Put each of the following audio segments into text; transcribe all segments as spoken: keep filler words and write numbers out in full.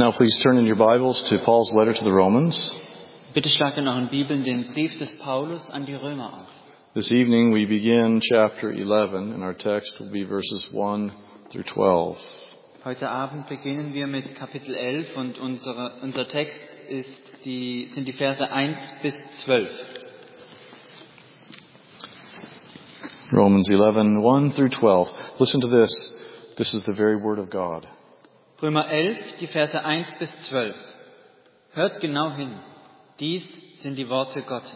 Now please turn in your Bibles to Paul's letter to the Romans. Bitte schlagt in euren Bibeln den Brief des Paulus an die Römer auf. This evening we begin chapter eleven, and our text will be verses one through twelve. Heute Abend beginnen wir mit Kapitel elf und unsere, unser Text ist die, sind die Verse eins bis zwölf. Romans eleven, one through twelve. Listen to this. This is the very word of God. Römer elf, die Verse eins bis zwölf. Hört genau hin. Dies sind die Worte Gottes.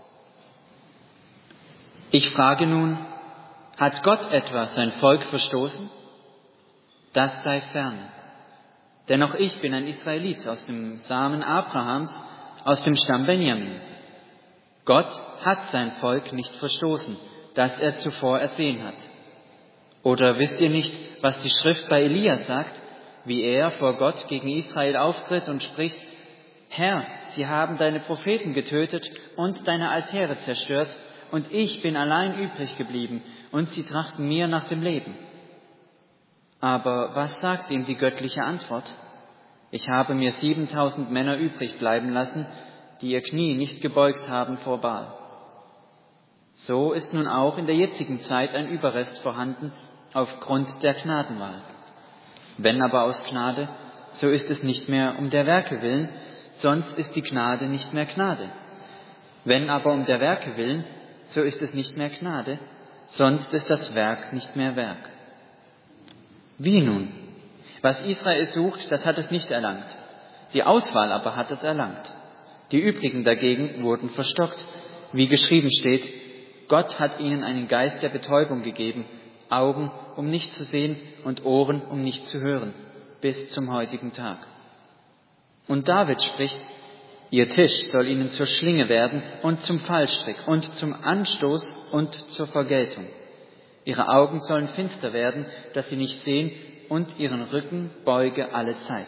Ich frage nun, hat Gott etwa sein Volk verstoßen? Das sei ferne. Denn auch ich bin ein Israelit aus dem Samen Abrahams, aus dem Stamm Benjamin. Gott hat sein Volk nicht verstoßen, das er zuvor ersehen hat. Oder wisst ihr nicht, was die Schrift bei Elia sagt, wie er vor Gott gegen Israel auftritt und spricht: Herr, sie haben deine Propheten getötet und deine Altäre zerstört, und ich bin allein übrig geblieben, und sie trachten mir nach dem Leben. Aber was sagt ihm die göttliche Antwort? Ich habe mir siebentausend Männer übrig bleiben lassen, die ihr Knie nicht gebeugt haben vor Baal. So ist nun auch in der jetzigen Zeit ein Überrest vorhanden aufgrund der Gnadenwahl. Wenn aber aus Gnade, so ist es nicht mehr um der Werke willen, sonst ist die Gnade nicht mehr Gnade. Wenn aber um der Werke willen, so ist es nicht mehr Gnade, sonst ist das Werk nicht mehr Werk. Wie nun? Was Israel sucht, das hat es nicht erlangt. Die Auswahl aber hat es erlangt. Die übrigen dagegen wurden verstockt, wie geschrieben steht: Gott hat ihnen einen Geist der Betäubung gegeben, Augen, um nicht zu sehen, und Ohren, um nicht zu hören, bis zum heutigen Tag. Und David spricht: Ihr Tisch soll ihnen zur Schlinge werden und zum Fallstrick und zum Anstoß und zur Vergeltung. Ihre Augen sollen finster werden, dass sie nicht sehen, und ihren Rücken beuge alle Zeit.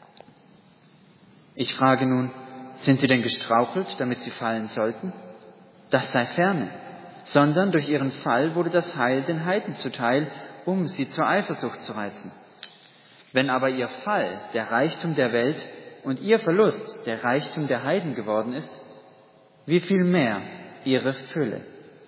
Ich frage nun, sind sie denn gestrauchelt, damit sie fallen sollten? Das sei ferne. Sondern durch ihren Fall wurde das Heil den Heiden zuteil, um sie zur Eifersucht zu reizen. Wenn aber ihr Fall der Reichtum der Welt und ihr Verlust der Reichtum der Heiden geworden ist, wie viel mehr ihre Fülle.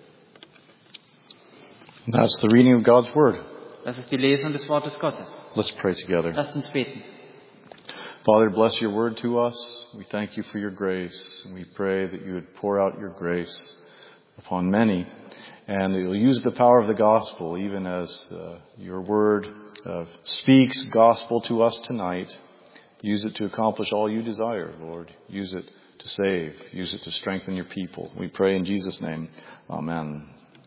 That's the reading of God's Word. Das ist die Lesung des Wortes Gottes. Let's pray together. Lasst uns beten. Father, bless your word to us. We thank you for your grace. And we pray that you would pour out your grace upon many, and that you'll use the power of the gospel, even as uh, your word uh, speaks gospel to us tonight. Use it to accomplish all you desire, Lord. Use it to save. Use it to strengthen your people. We pray in Jesus' name. Amen.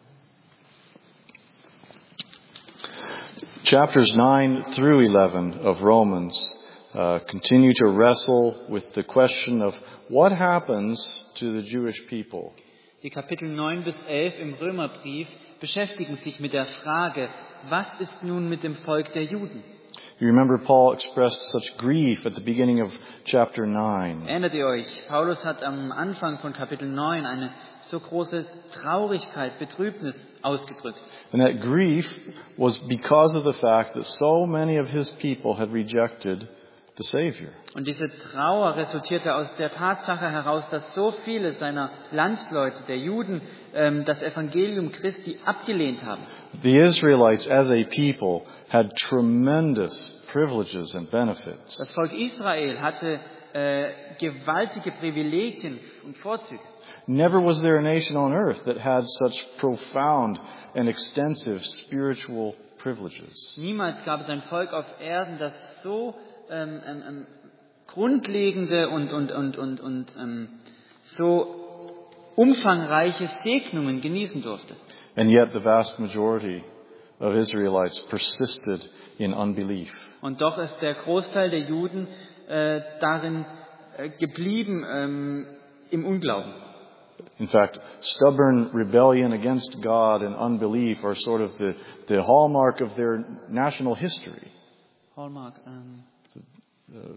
Chapters nine through eleven of Romans uh, continue to wrestle with the question of what happens to the Jewish people. Die Kapitel neun bis elf im Römerbrief beschäftigen sich mit der Frage, was ist nun mit dem Volk der Juden? You remember Paul expressed such grief at the beginning of chapter nine. Erinnert ihr euch, Paulus hat am Anfang von Kapitel neun eine so große Traurigkeit, Betrübnis ausgedrückt. And that grief was because of the fact that so many of his people had rejected the Savior. Und diese Trauer resultierte aus der Tatsache heraus, dass so viele seiner Landsleute, der Juden, ähm, das Evangelium Christi abgelehnt haben. The Israelites as a people had tremendous privileges and benefits. Das Volk Israel hatte äh, gewaltige Privilegien und Vorzüge. Never was there a nation on earth that had such profound and extensive spiritual privileges. Niemals gab es ein Volk auf Erden, das so ähm, ähm, grundlegende und, und, und, und, und ähm, so umfangreiche Segnungen genießen durfte. And yet the vast majority of Israelites persisted in unbelief. Und doch ist der Großteil der Juden äh, darin äh, geblieben ähm, im Unglauben. In fact, stubborn rebellion against God and unbelief are sort of the, the hallmark of their national history. Hallmark. Ähm. Uh,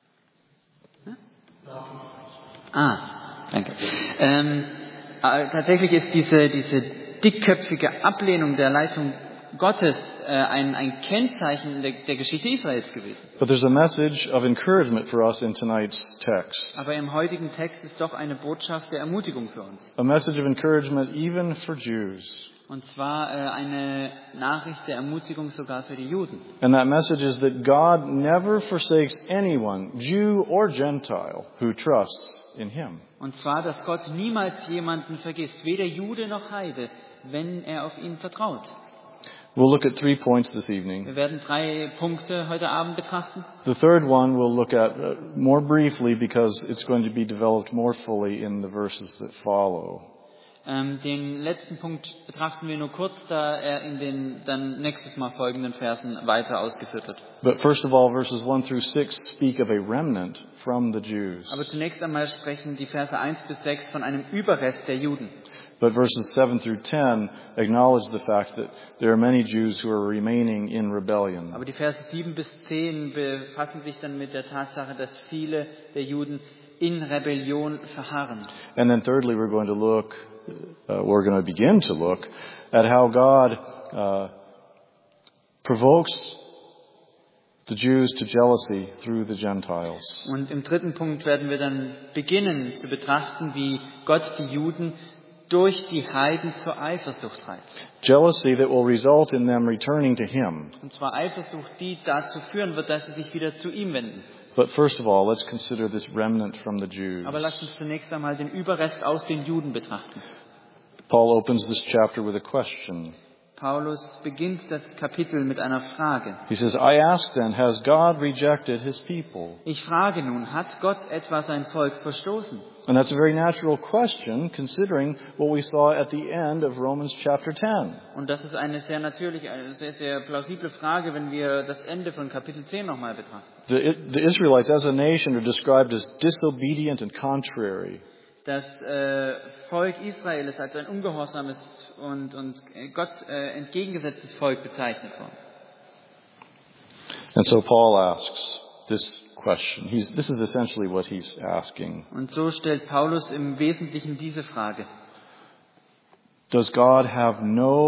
Ah, danke. Ähm, äh, tatsächlich ist diese, diese dickköpfige Ablehnung der Leitung Gottes äh, ein, ein Kennzeichen der, der Geschichte Israels gewesen. But there's a message of encouragement for us in tonight's text. Aber im heutigen Text ist doch eine Botschaft der Ermutigung für uns. A message of encouragement even for Jews. Und zwar äh, eine Nachricht der Ermutigung sogar für die Juden. And that message is that God never forsakes anyone, Jew or Gentile, who trusts in Him. Und zwar, dass Gott niemals jemanden vergisst, weder Jude noch Heide, wenn er auf ihn vertraut. We'll look at three points this evening. Wir werden drei Punkte heute Abend betrachten. The third one we'll look at uh, more briefly because it's going to be developed more fully in the verses that follow. Ähm, den letzten Punkt betrachten wir nur kurz, da er in den dann nächstes Mal folgenden Versen weiter ausgeführt wird. But first of all, verses one through six speak of a remnant from the Jews. Aber zunächst einmal sprechen die Verse eins bis sechs von einem Überrest der Juden. But verses seven through ten acknowledge the fact that there are many Jews who are remaining in rebellion. Aber die Verse sieben bis zehn befassen sich dann mit der Tatsache, dass viele der Juden in Rebellion verharren. And then thirdly, we're going to look, uh, we're going to begin to look at how God uh, provokes the Jews to jealousy through the Gentiles. Und im dritten Punkt werden wir dann beginnen zu betrachten, wie Gott die Juden durch die Heiden zur Eifersucht treibt. Jealousy that will result in them returning to Him. Und zwar Eifersucht, die dazu führen wird, dass sie sich wieder zu ihm wenden. But first of all, let's consider this remnant from the Jews. Aber lasst uns zunächst einmal den Überrest aus den Juden betrachten. Paul opens this chapter with a question. Paulus beginnt das Kapitel mit einer Frage. He says, I ask then, has God rejected His people? Ich frage nun, hat Gott etwa sein Volk verstoßen? And that's a very natural question, considering what we saw at the end of Romans chapter ten. Und das ist eine sehr natürliche, eine sehr, sehr plausible Frage, wenn wir das Ende von Kapitel zehn nochmal betrachten. The, the Israelites as a nation are described as disobedient and contrary. Das äh, Volk Israel ist als ein ungehorsames und, und Gott äh, entgegengesetztes Volk bezeichnet worden. And so Paul asks this question. He's, this is essentially what he's asking. Und so stellt Paulus im Wesentlichen diese Frage. Does God have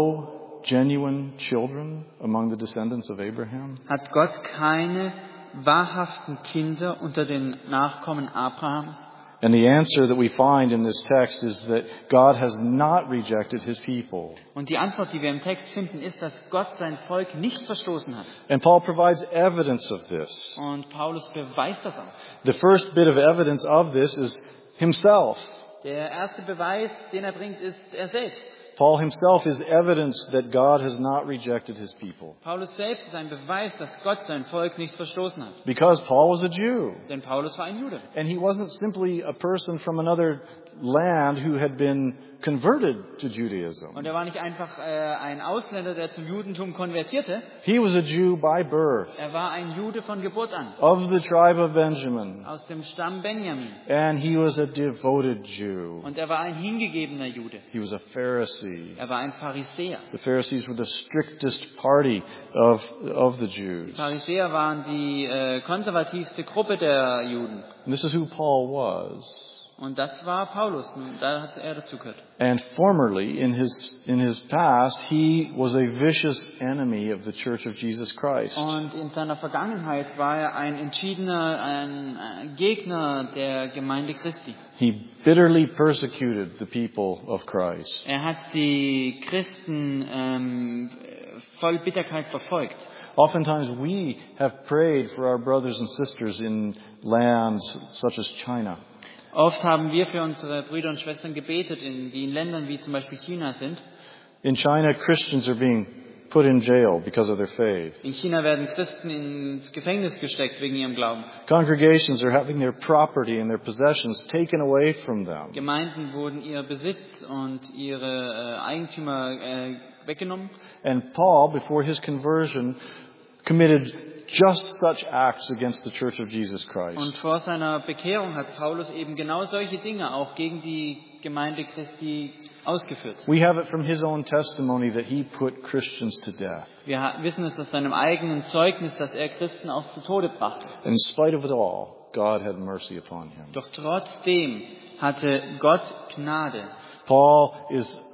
no genuine children among the descendants of Abraham? Hat Gott keine wahrhaften Kinder unter den Nachkommen Abrahams? And the answer that we find in this text is that God has not rejected His people. Und die Antwort, die wir im Text finden, ist, dass Gott sein Volk nicht verstoßen hat. And Paul provides evidence of this. Und Paulus beweist das auch. The first bit of evidence of this is himself. Der erste Beweis, den er bringt, ist er selbst. Paul himself is evidence that God has not rejected His people. Paulus selbst ist ein Beweis, dass Gott sein Volk nicht verstoßen hat. Because Paul was a Jew. Denn Paulus war ein Jude. And he wasn't simply a person from another land who had been converted to Judaism. Und er war nicht einfach äh, ein Ausländer, der zum Judentum konvertierte. He was a Jew by birth. Er war ein Jude von Geburt an. Of the tribe of Benjamin. Aus dem Stamm Benjamin. And he was a devoted Jew. Und er war ein hingegebener Jude. He was a Pharisee. Er war ein Pharisäer. The Pharisees were the strictest party of, of the Die Jews. Pharisäer waren die äh, konservativste Gruppe der Juden. And this is who Paul was. Und das war Paulus. Und da hat er dazu gehört. And formerly, in his, in his past, he was a vicious enemy of the Church of Jesus Christ. Und in seiner Vergangenheit war er ein entschiedener ein, ein Gegner der Gemeinde Christi. He bitterly persecuted the people of Christ. Er hat die Christen ähm, voll Bitterkeit verfolgt. Oftentimes we have prayed for our brothers and sisters in lands such as China. Oft haben wir für unsere Brüder und Schwestern gebetet, in, die in Ländern wie zum Beispiel China sind. In China, Christians are being put in jail because of their faith. In China werden Christen ins Gefängnis gesteckt wegen ihrem Glauben. Congregations are having their property and their possessions taken away from them. Gemeinden wurden ihr Besitz und ihre äh, Eigentümer äh, weggenommen. And Paul, before his conversion, committed just such acts against the Church of Jesus Christ. Und vor seiner Bekehrung hat Paulus eben genau solche Dinge auch gegen die Gemeinde Christi ausgeführt. We have it from his own testimony that he put Christians to death. Wir wissen es aus seinem eigenen Zeugnis, dass er Christen auch zu Tode brachte. In spite of it all, God had mercy upon him. Doch trotzdem hatte Gott Gnade. Paul is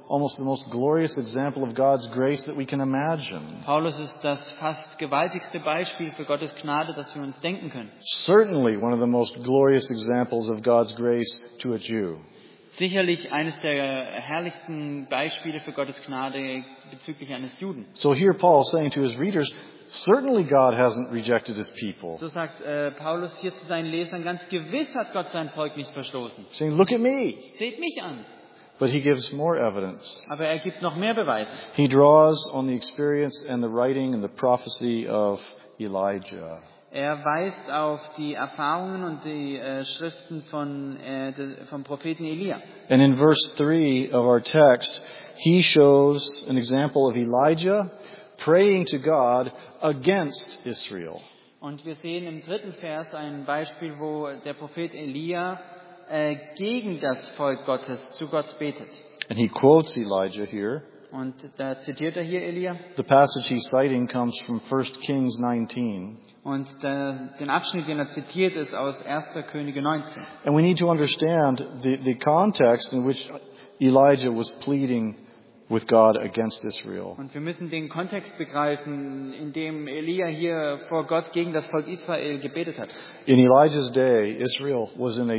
almost the most glorious example of God's grace that we can imagine. Paulus ist das fast gewaltigste Beispiel für Gottes Gnade, das wir uns denken können. Certainly one of the most glorious examples of God's grace to a Jew. Sicherlich eines der herrlichsten Beispiele für Gottes Gnade bezüglich eines Juden. So here Paul is saying to his readers, certainly God hasn't rejected his people. So sagt äh, Paulus hier zu seinen Lesern, ganz gewiss hat Gott sein Volk nicht verstoßen. Saying, look at me. Seht mich an. But he gives more evidence. Aber er gibt noch mehr Beweise. He draws on the experience and the writing and the prophecy of Elijah. Er weist auf die Erfahrungen und die äh, Schriften von, äh, de, vom Propheten Elia. And in verse three of our text, he shows an example of Elijah praying to God against Israel. Und wir sehen im dritten Vers ein Beispiel, wo der Prophet Elia äh, gegen das Volk Gottes zu Gott betet. And he quotes Elijah here. Und da zitiert er hier Elia. The passage he's citing comes from First Kings nineteen. Und der, den Abschnitt, den er zitiert, ist aus erster Könige neunzehn. And we need to understand the, the context in which Elijah was pleading with God against Israel. Und wir müssen den Kontext begreifen, in dem Elia hier vor Gott gegen das Volk Israel gebetet hat. In Elijah's day, Israel was in a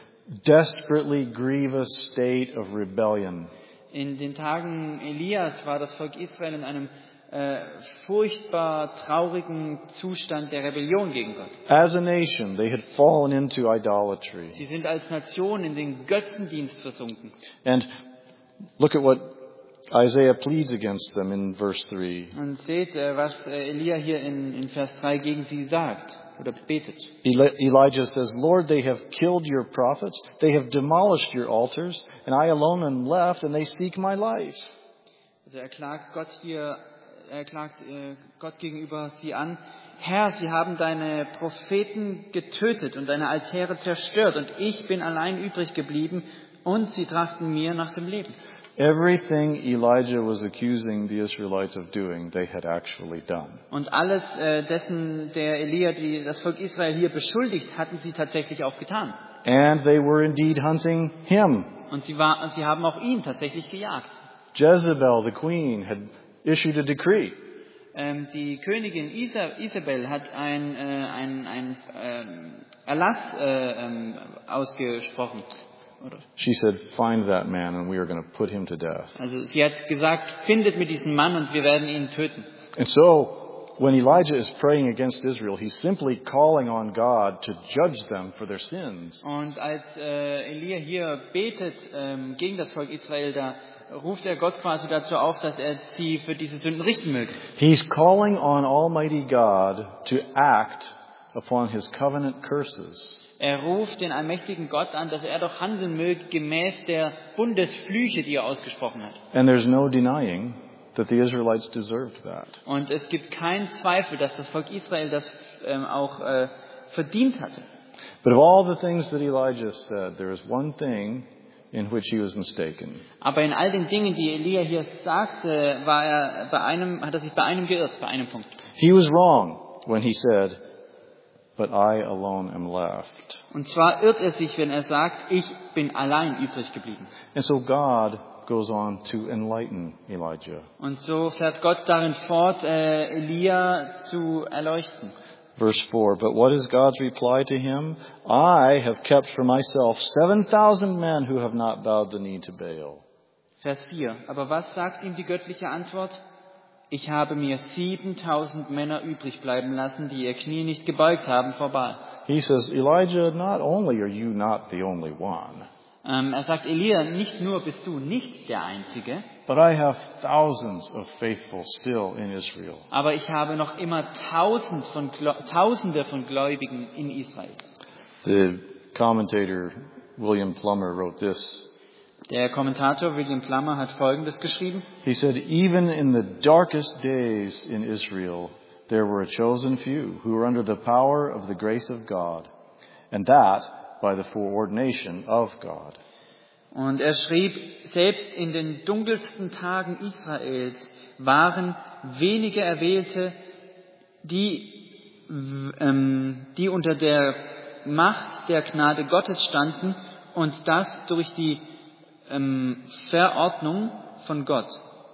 desperately grievous state of rebellion. In den Tagen Elias war das Volk Israel in einem äh, furchtbar traurigen Zustand der Rebellion gegen Gott. As a nation, they had fallen into idolatry. Sie sind als Nation in den Götzendienst versunken. And look at what Isaiah pleads against them in verse three. Und seht, äh, was äh, Elia hier in, in Vers drei gegen sie sagt oder betet. Eli- Elijah says, Lord, they have killed your prophets, they have demolished your altars, and I alone am left, and they seek my life. Also er klagt Gott hier, er klagt äh, Gott gegenüber sie an. Herr, sie haben deine Propheten getötet und deine Altäre zerstört und ich bin allein übrig geblieben und sie trachten mir nach dem Leben. Everything Elijah was accusing the Israelites of doing, they had actually done. Und alles äh, dessen, der Elia, die das Volk Israel hier beschuldigt, hatten sie tatsächlich auch getan. And they were indeed hunting him. Und sie, war, sie haben auch ihn tatsächlich gejagt. Jezebel, the queen, had issued a decree. Ähm, die Königin Isa, Isabel hat ein, äh, ein, ein ähm, Erlass äh, ähm, ausgesprochen. Oder? She said, find that man and we are going to put him to death. Also sie hat gesagt, findet mir diesen Mann und wir werden ihn töten. And so, when Elijah is praying against Israel, he's simply calling on God to judge them for their sins. Und als äh, Elia hier betet ähm, gegen das Volk Israel, da ruft er Gott quasi dazu auf, dass er sie für diese Sünden richten möge. He's calling on Almighty God to act upon his covenant curses. Er ruft den allmächtigen Gott an, dass er doch handeln möge gemäß der Bundesflüche, die er ausgesprochen hat. And there's no denying that the Israelites deserved that. Und es gibt keinen Zweifel, dass das Volk Israel das ähm, auch äh, verdient hatte. But of all the things that Elijah said, there is one thing in which he was mistaken. Aber in all den Dingen, die Elia hier sagte, war er bei einem, hat er sich bei einem geirrt, bei einem Punkt. He was wrong when he said, but I alone am left. Und zwar irrt er sich, wenn er sagt, ich bin allein übrig geblieben. And so God goes on to enlighten Elijah. Und so fährt Gott darin fort, äh, Elia zu erleuchten. Verse four, but what is God's reply to him? I have kept for myself seven thousand men who have not bowed the knee to Baal. Vers vier. Aber was sagt ihm die göttliche Antwort? Ich habe mir siebentausend Männer übrig bleiben lassen, die ihr Knie nicht gebeugt haben vor Baal. He says, Elijah, not only are you not the only one, Ähm, er sagt, Elia, nicht nur bist du nicht der Einzige, but I have thousands of faithful still in Israel. aber ich habe noch immer Tausend von, Tausende von Gläubigen in Israel. The commentator William Plummer wrote this. Der Kommentator William Plummer hat Folgendes geschrieben. He said, even in the darkest days in Israel, there were a chosen few who were under the power of the grace of God, and that by the foreordination of God. Und er schrieb, selbst in den dunkelsten Tagen Israels waren wenige Erwählte, die, ähm, die unter der Macht der Gnade Gottes standen und das durch die ähm, Verordnung von Gott.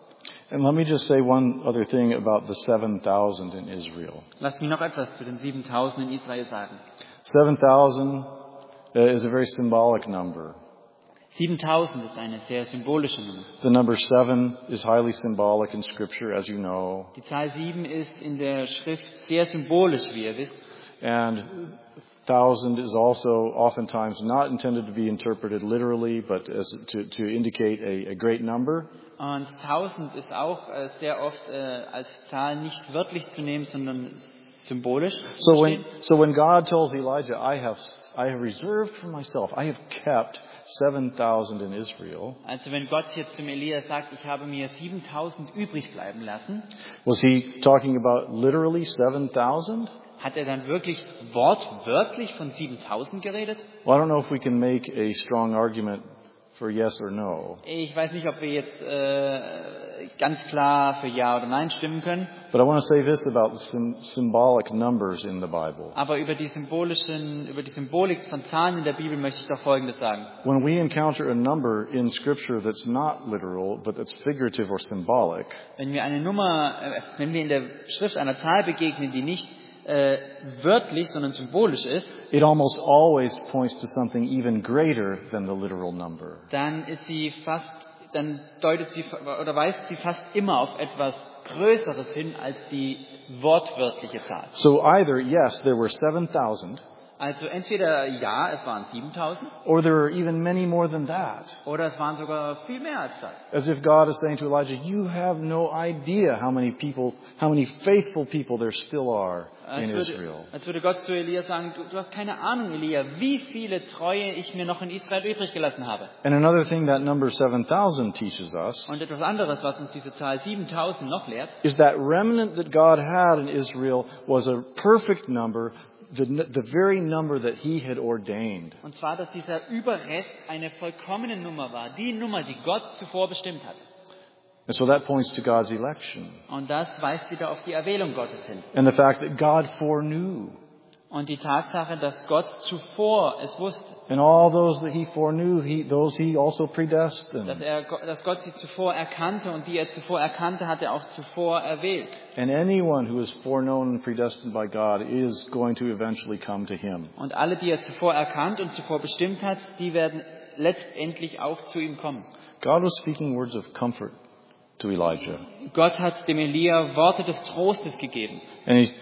And let me just say one other thing about the seven thousand in Israel. Lass mich noch etwas zu den siebentausend in Israel sagen. seven thousand uh, is a very symbolic number. siebentausend ist eine sehr symbolische Nummer. The number seven is highly symbolic in Scripture, as you know. Die Zahl sieben ist in der Schrift sehr symbolisch, wie ihr wisst. And thousand is also oftentimes not intended to be interpreted literally, but as to, to indicate a, a great number. Und tausend ist auch äh, sehr oft äh, als Zahl nicht wörtlich zu nehmen, sondern symbolisch. So when, so when God tells Elijah, I have, I have reserved for myself, I have kept seven thousand in Israel. Also wenn Gott jetzt zum Elia sagt, ich habe mir siebentausend übrig bleiben lassen, Was he talking about literally seven thousand? hat er dann wirklich wortwörtlich von siebentausend geredet? Well, I don't know if we can make a strong argument for yes or no. Ich weiß nicht, ob wir jetzt äh, ganz klar für Ja oder Nein stimmen können. But I want to say this about the sym- symbolic numbers in the Bible. Aber über die symbolischen, über die Symbolik von Zahlen in der Bibel möchte ich doch Folgendes sagen. When we encounter a number in Scripture that's not literal, but that's figurative or symbolic, Wenn wir eine Nummer, äh, wenn wir in der Schrift einer Zahl begegnen, die nicht äh, wörtlich, sondern symbolisch ist, it almost always points to something even greater than the literal number. dann ist sie fast, dann deutet sie oder weist sie fast immer auf etwas Größeres hin als die wortwörtliche Zahl. So either, yes, there were seven thousand, Also entweder ja, es waren siebentausend, or there are even many more than that. oder es waren sogar viel mehr als das. As if God is saying to Elijah, you have no idea how many people, how many faithful people there still are in Als würde, Israel. als würde Gott zu Elia sagen, du, du hast keine Ahnung, Elia, wie viele Treue ich mir noch in Israel übrig gelassen habe. And another thing that number seven thousand teaches us Und etwas anderes, was uns diese Zahl siebentausend noch lehrt, is that remnant that God had in Israel was a perfect number, the, the very number that he had ordained. und zwar, dass dieser Überrest eine vollkommene Nummer war, die Nummer, die Gott zuvor bestimmt hat. And so that points to God's election Und das weist wieder auf die Erwählung Gottes hin. and the fact that God foreknew. Und die Tatsache, dass Gott zuvor es wusste, And all those that he foreknew, he, those he also dass, predestined. er, dass Gott sie zuvor erkannte und die er zuvor erkannte, hat er auch zuvor erwählt. And anyone who is foreknown and predestined by God is going to eventually come to him. Und alle, die er zuvor erkannt und zuvor bestimmt hat, die werden letztendlich auch zu ihm kommen. God was speaking words of comfort to Elijah. Gott hat dem Elia Worte des Trostes gegeben. And he's,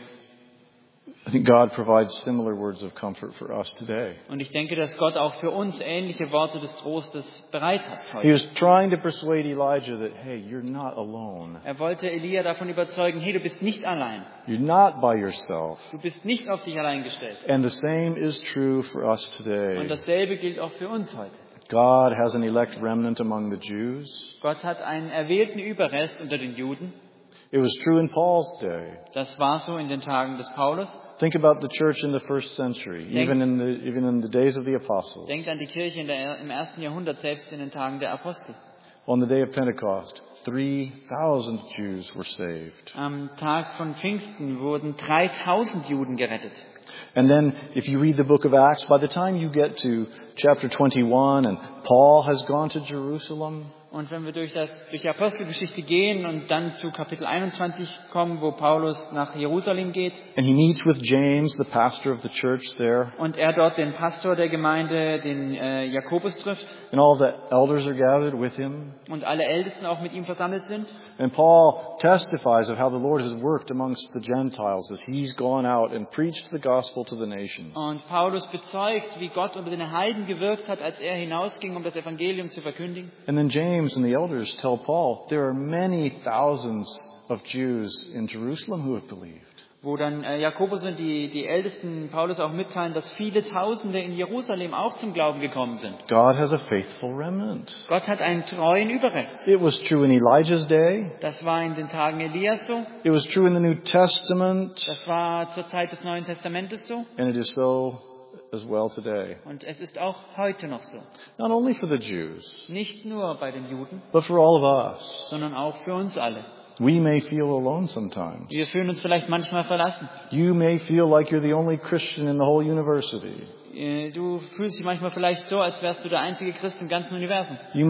I think God provides similar words of comfort for us today. Und ich denke, dass Gott auch für uns ähnliche Worte des Trostes bereit hat He heute. was trying to persuade Elijah that, hey, you're not alone. Er wollte Elia davon überzeugen, hey, du bist nicht allein. You're not by yourself. Du bist nicht auf dich allein gestellt. And the same is true for us Und today. dasselbe gilt auch für uns heute. God has an elect remnant among the Jews. Gott hat einen erwählten Überrest unter den Juden. It was true in Paul's day. Das war so in den Tagen des Paulus. Think about the church in the first century, even in the, even in the days of the apostles. Denkt an die Kirche in der, im ersten Jahrhundert, selbst in den Tagen der Apostel. On the day of Pentecost, three thousand Jews were saved. Am Tag von Pfingsten wurden dreitausend Juden gerettet. And then, if you read the book of Acts, by the time you get to chapter twenty-one and Paul has gone to Jerusalem, Und wenn wir durch, das, durch die Apostelgeschichte gehen und dann zu Kapitel einundzwanzig kommen, wo Paulus nach Jerusalem geht and he meets with James, the pastor of the church there, und er dort den Pastor der Gemeinde, den äh, Jakobus, trifft and all the elders are gathered with him, und alle Ältesten auch mit ihm versammelt sind. and Paul testifies of how the Lord has worked amongst the Gentiles as he's gone out and preached the gospel to the nations. Und Paulus bezeugt, wie Gott unter den Heiden gewirkt hat, als er hinausging, um das Evangelium zu verkündigen. And then James and the elders tell Paul, there are many thousands of Jews in Jerusalem who have believed. Wo dann äh, Jakobus und die, die Ältesten Paulus auch mitteilen, dass viele Tausende in Jerusalem auch zum Glauben gekommen sind. God has a faithful remnant. Gott hat einen treuen Überrest. It was true in Elijah's day. Das war in den Tagen Elias so. It was true in the New Testament. Das war zur Zeit des Neuen Testamentes so. And it is so as well today. Und es ist auch heute noch so. Not only for the Jews, Nicht nur bei den Juden, but for all of us. sondern auch für uns alle. We may feel alone sometimes. Wir fühlen uns vielleicht manchmal verlassen. You may feel like you're the only Christian in the whole university. Äh, Du fühlst dich manchmal vielleicht so, als wärst du der einzige Christ im ganzen Universum. You might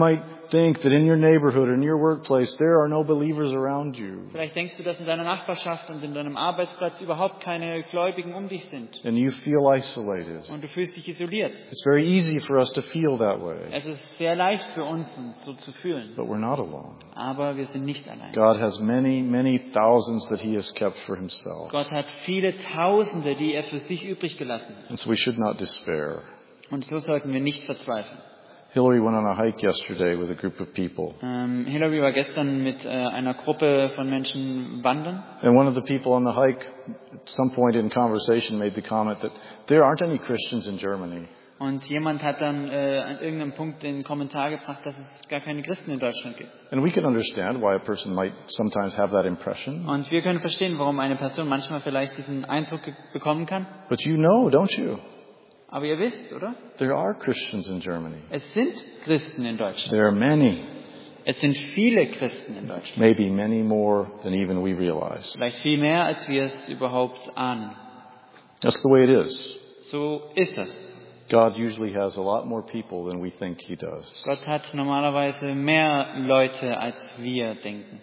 think that in your neighborhood, in your workplace, there are no believers around you. Vielleicht denkst du, dass in deiner Nachbarschaft und in deinem Arbeitsplatz überhaupt keine Gläubigen um dich sind. And you feel isolated. Und du fühlst dich isoliert. It's very easy for us to feel that way. Es ist sehr leicht für uns, uns so zu fühlen. But we're not alone. Aber wir sind nicht allein. God has many, many thousands that He has kept for Himself. Gott hat viele Tausende, die er für sich übrig gelassen hat. And so we should not despair. Und so sollten wir nicht verzweifeln. Hillary went on a hike yesterday with a group of people. Ähm, Hillary war gestern mit äh, einer Gruppe von Menschen wandern. And one of the people on the hike, at some point in conversation, made the comment that there aren't any Christians in Germany. Und jemand hat dann äh, an irgendeinem Punkt den Kommentar gebracht, dass es gar keine Christen in Deutschland gibt. And we can understand why a person might sometimes have that impression. Und wir können verstehen, warum eine Person manchmal vielleicht diesen Eindruck ge- bekommen kann. But you know, don't you? Aber ihr wisst, oder? There are Christians in Germany. Es sind Christen in Deutschland. There are many, Es sind viele Christen in Deutschland. maybe many more than even we realize. Vielleicht viel mehr, als wir es überhaupt ahnen. That's the way it is. So ist das. God usually has a lot more people than we think He does. Gott hat normalerweise mehr Leute, als wir denken.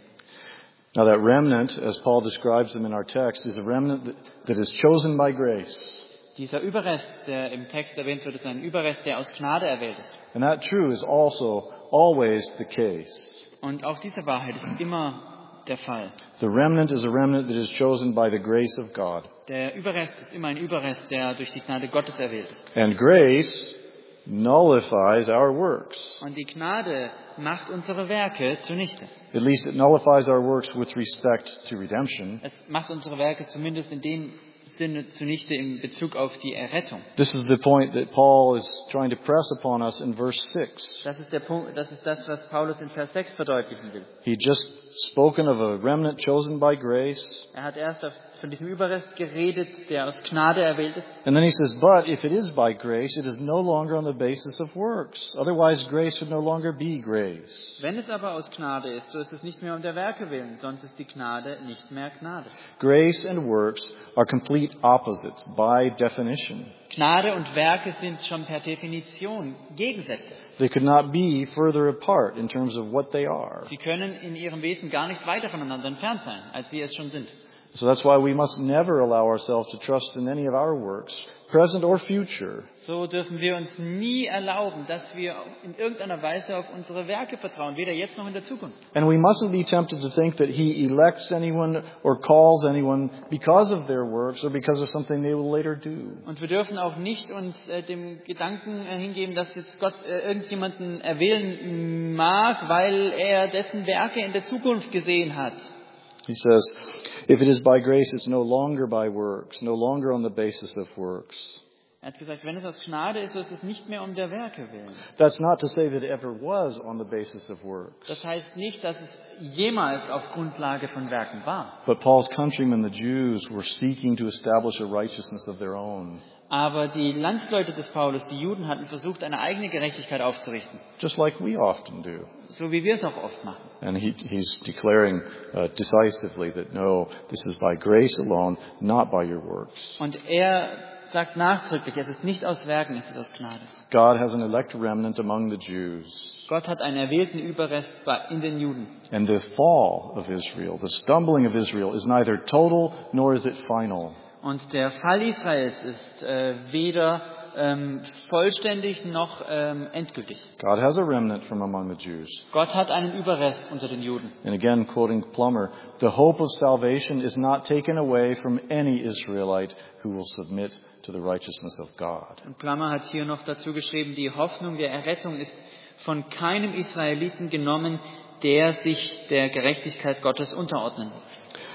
Now that remnant, as Paul describes them in our text, is a remnant that, that is chosen by grace. Dieser Überrest, der im Text erwähnt wird, ist ein Überrest, der aus Gnade erwählt ist. And that true is also always the case. Und auch diese Wahrheit ist immer der Fall. The remnant is a remnant that is chosen by the grace of God. Der Überrest ist immer ein Überrest, der durch die Gnade Gottes erwählt ist. And grace nullifies our works. Und die Gnade macht unsere Werke zunichte. At least it nullifies our works with respect to redemption. Es macht unsere Werke zumindest in dem Sinne zunichte in Bezug auf die Errettung. This is the point that Paul is trying to press upon us in verse six. Das ist der Punkt, das ist das, was Paulus in Vers sechs verdeutlichen will. He just spoken of a remnant chosen by grace. Er hat erst auf, von diesem Überrest geredet, der aus Gnade erwählt ist. And then he says, but if it is by grace, it is no longer on the basis of works. Otherwise, grace would no longer be grace. Wenn es aber aus Gnade ist, so ist es nicht mehr um der Werke willen, sonst ist die Gnade nicht mehr Gnade. Grace and works are complete opposites by definition. Gnade und Werke sind schon per Definition Gegensätze. They could not be further apart in terms of what they are. Sie können in ihrem Wesen gar nicht weiter voneinander entfernt sein, als sie es schon sind. So that's why we must never allow ourselves to trust in any of our works, present or future. So dürfen wir uns nie erlauben, dass wir in irgendeiner Weise auf unsere Werke vertrauen, weder jetzt noch in der Zukunft. And we mustn't be tempted to think that He elects anyone or calls anyone because of their works or because of something they will later do. Und wir dürfen auch nicht uns äh, dem Gedanken äh, hingeben, dass jetzt Gott äh, irgendjemanden erwählen mag, weil er dessen Werke in der Zukunft gesehen hat. He says, if it is by grace, it's no longer by works, no longer on the basis of works. Er hat gesagt, wenn es aus Gnade ist, so ist es nicht mehr um der Werke willen. That's not to say that it ever was on the basis of works. Das heißt nicht, dass es jemals auf Grundlage von Werken war. But Paul's countrymen, the Jews, were seeking to establish a righteousness of their own. Aber die Landsleute des Paulus, die Juden, hatten versucht, eine eigene Gerechtigkeit aufzurichten. Just like we often do. So wie wir es auch oft machen. And he, he's declaring uh, decisively that no, this is by grace alone, not by your works. Und er sagt nachdrücklich, es ist nicht aus Werken, es ist aus Gnade. God has an elect remnant among the Jews. Gott hat einen erwählten Überrest in den Juden. And the fall of Israel, the stumbling of Israel, is neither total nor is it final. Und der Fall Israels ist äh, weder ähm, vollständig noch ähm, endgültig. God has a remnant from among the Jews. Gott hat einen Überrest unter den Juden. And again, quoting Plummer, the hope of salvation is not taken away from any Israelite who will submit to the righteousness of God. Und Plummer hat hier noch dazu geschrieben, die Hoffnung der Errettung ist von keinem Israeliten genommen, der sich der Gerechtigkeit Gottes unterordnen will.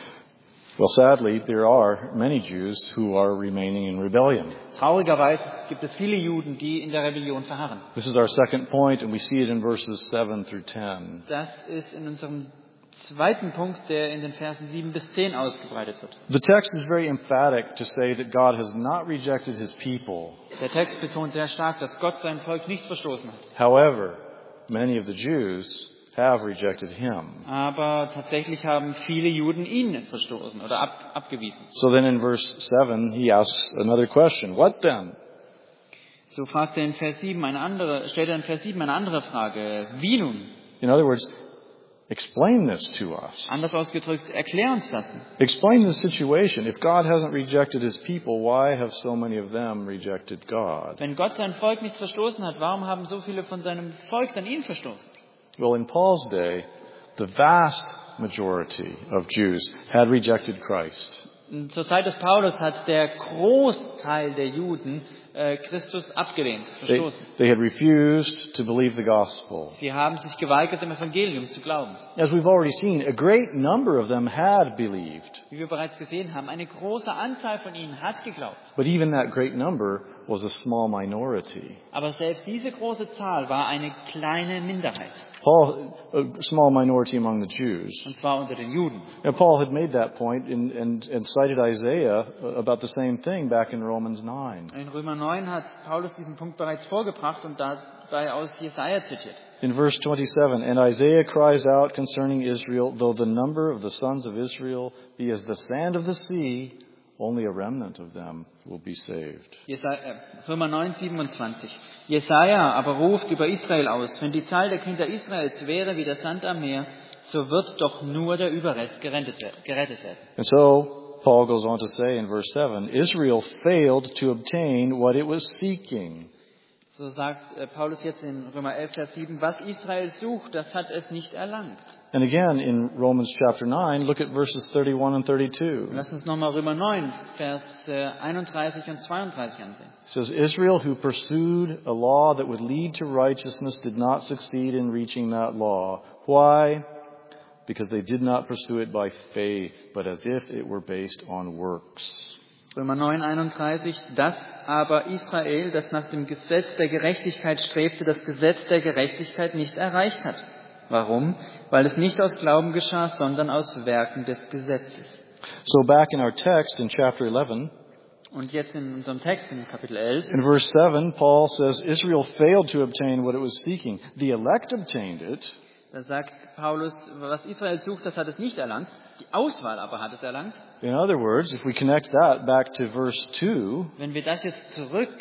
Well, sadly, there are many Jews who are remaining in rebellion. Traurigerweise gibt es viele Juden, die in der Rebellion verharren. This is our second point, and we see it in verses seven through ten. Das ist in unserem zweiten Punkt, der in den Versen sieben bis zehn ausgebreitet wird. The text is very emphatic to say that God has not rejected His people. Der Text betont sehr stark, dass Gott sein Volk nicht verstoßen hat. However, many of the Jews have rejected Him. Aber tatsächlich haben viele Juden ihn verstoßen oder ab, abgewiesen. So then in verse seven, he asks another question. What then? So fragt er in Vers sieben eine andere, stellt er in Vers sieben eine andere Frage. Wie nun? In other words, explain this to us. Anders ausgedrückt, erklär uns das. Explain the situation. If God hasn't rejected his people, why have so many of them rejected God? Wenn Gott sein Volk nicht verstoßen hat, warum haben so viele von seinem Volk dann ihn verstoßen? Well, in Paul's day, the vast majority of Jews had rejected Christ. Zur Zeit des Paulus hat der Großteil der Juden äh, Christus abgelehnt, They, verstoßen. they had refused to believe the gospel. Sie haben sich geweigert, dem Evangelium zu glauben. As we've already seen, a great number of them had believed. Wie wir bereits gesehen haben, eine große Anzahl von ihnen hat geglaubt. But even that great number was a small minority. Aber selbst diese große Zahl war eine kleine Minderheit. Paul, a small minority among the Jews. Und zwar unter den Juden. And Paul had made that point in, and, and cited Isaiah about the same thing back in Romans nine. In Römer neun hat Paulus diesen Punkt bereits vorgebracht und dabei aus Jesaja zitiert. In verse twenty-seven, and Isaiah cries out concerning Israel, though the number of the sons of Israel be as the sand of the sea, only a remnant of them will be saved. Jesaja, äh, Römer neun, siebenundzwanzig. Jesaja aber ruft über Israel aus, wenn die Zahl der Kinder Israels wäre wie der Sand am Meer, so wird doch nur der Überrest gerettet werden. And so, Paul goes on to say in verse seven, Israel failed to obtain what it was seeking. So sagt äh, Paulus jetzt in Römer elf, Vers sieben, was Israel sucht, das hat es nicht erlangt. And again in Romans chapter nine, look at verses thirty-one and thirty-two. Lass uns nochmal Römer neun, Vers einunddreißig und zweiunddreißig ansehen. It says, Israel, who pursued a law that would lead to righteousness, did not succeed in reaching that law. Why? Because they did not pursue it by faith, but as if it were based on works. Römer neun, einunddreißig. Das aber Israel, das nach dem Gesetz der Gerechtigkeit strebte, das Gesetz der Gerechtigkeit nicht erreicht hat. Warum? Weil es nicht aus Glauben geschah, sondern aus Werken des Gesetzes. So back in our text in chapter eleven, und jetzt in unserem Text in Kapitel elf, in verse seven, Paul says Israel failed to obtain what it was seeking. The elect obtained it. Da sagt Paulus, was Israel sucht, das hat es nicht erlangt. Die Auswahl aber hat es erlangt. In other words, if we connect that back to verse two, wenn wir das jetzt zurück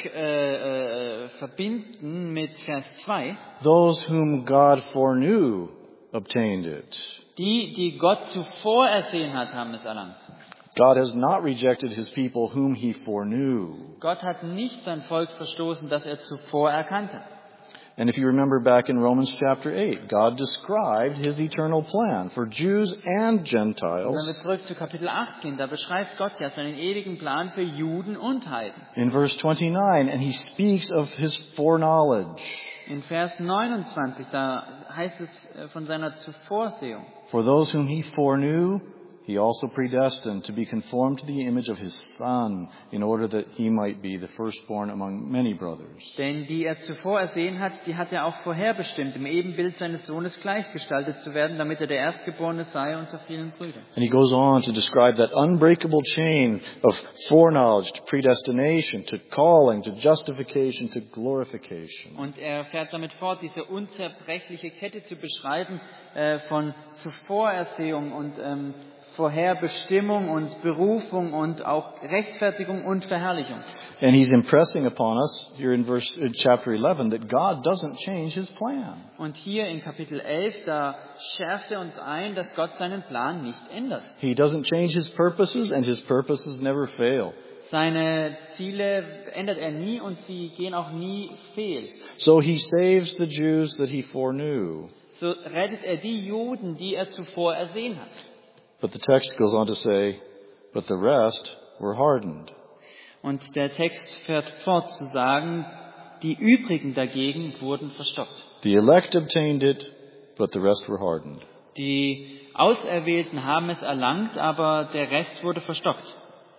äh, äh, verbinden mit Vers zwei, those whom God foreknew obtained it. Die, die Gott zuvor ersehen hat, haben es erlangt. God has not rejected his people whom he foreknew. Gott hat nicht sein Volk verstoßen, das er zuvor erkannt hat. And if you remember back in Romans chapter eight, God described his eternal plan for Jews and Gentiles. Wenn wir zurück zu Kapitel acht gehen, da beschreibt Gott ja seinen ewigen Plan für Juden und Heiden. In verse twenty-nine, and he speaks of his foreknowledge. In Vers neunundzwanzig, da heißt es von seiner Zuvorsehung. For those whom he foreknew, he also predestined to be conformed to the image of his Son, in order that he might be the firstborn among many brothers. Denn die er zuvor ersehen hat, die hat er auch vorherbestimmt, im Ebenbild seines Sohnes gleichgestaltet zu werden, damit er der Erstgeborene sei unter vielen Brüdern. And he goes on to describe that unbreakable chain of foreknowledge to predestination, to calling, to justification, to glorification. Und er fährt damit fort, diese unzerbrechliche Kette zu beschreiben äh, von Zuvorersehung und ähm, Vorherbestimmung und Berufung und auch Rechtfertigung und Verherrlichung. And he's impressing upon us here in verse in chapter eleven that God doesn't change his plan. Und hier in Kapitel elf, da schärft er uns ein, dass Gott seinen Plan nicht ändert. He doesn't change his purposes, and his purposes never fail. Seine Ziele ändert er nie und sie gehen auch nie fehl. So he saves the Jews that he foreknew. So rettet er die Juden, die er zuvor ersehen hat. But the text goes on to say, but the rest were hardened. Und der Text fährt fort zu sagen, die übrigen dagegen wurden verstockt. The elect obtained it, but the rest were hardened. Die Auserwählten haben es erlangt, aber der Rest wurde verstockt.